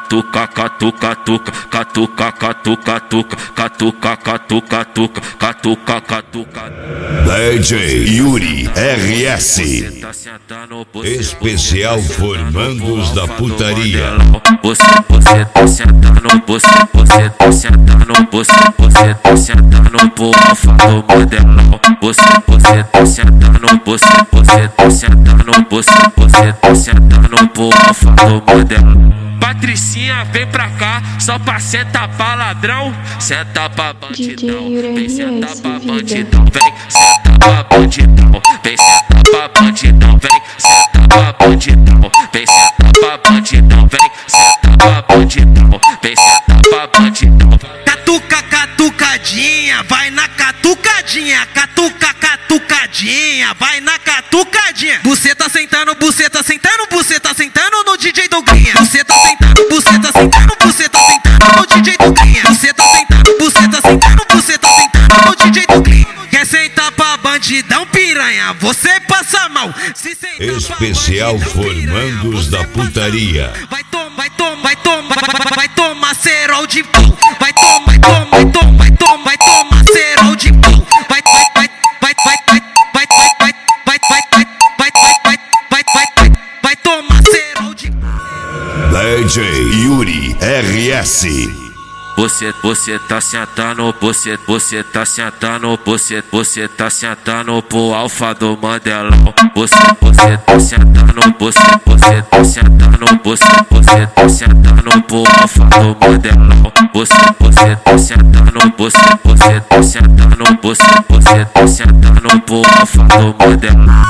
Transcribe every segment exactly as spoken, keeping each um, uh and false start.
catuca, catuca, catuca, catuca, catuca, catuca, catuca, catuca, catuca, catuca. D J Yuri R S, especial formandos da putaria. Você, você tá sentando, você, você tá sentando, você, você tá sentando pro alfa do modelão. Você, você tá sentando, você, você tá sentando, você, você tá sentando pro alfa do modelão. Patricinha, vem pra cá, só pra sentar pra ladrão. Senta pra bandidão, vem sentar pra bandidão. Vem sentar pra bandidão, vem sentar pra bandidão. Vem sentar pra bandidão, vem sentar pra bandidão. Vem sentar pra bandidão, vem sentar pra bandidão. Catuca, catucadinha, vai na catucadinha. Catuca, catucadinha, vai na catucadinha. Buceta sentando, buceta sentando, buceta sentando no D J Dougrinha. Buceta sentando, buceta sentando, buceta sentando no D J Dougrinha. Buceta sentando, buceta sentando, buceta sentando no D J Dougrinha. Quer sentar pra bandidão, piranha? Você passa mal. Se especial formandos da putaria. Vai tomar, vai tomar, vai tomar, vai, vai tomar cerol de pau. Vai tomar, vai tomar, vai tomar, vai tomar, vai tomar cerol de pau. Vai, vai, vai, vai, vai, vai, vai, vai, vai, vai, vai, vai, vai, vai, vai, vai, vai, vai tomar cerol de pau. D J Yuri R S. Você, você tá sentando, você, você tá sentando, você, você tá sentando pro alfa do modelão. Você, você tá sentando, você, você tá sentando, você, você tá sentando pro alfa do modelão. Você, você tá sentando, você, você tá sentando, você, você tá sentando pro alfa do modelão.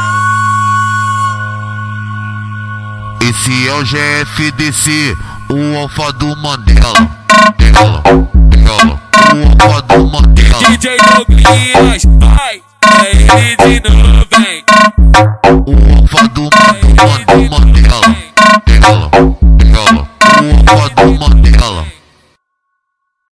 Esse é o G F D C, o alfa do Mandela. Mandela, Mandela, o alfa do Mandela. D J Douglas, vai, é ele de novo, vem. O alfa do Mandela, Mandela, Mandela, Mandela, o alfa do Mandela.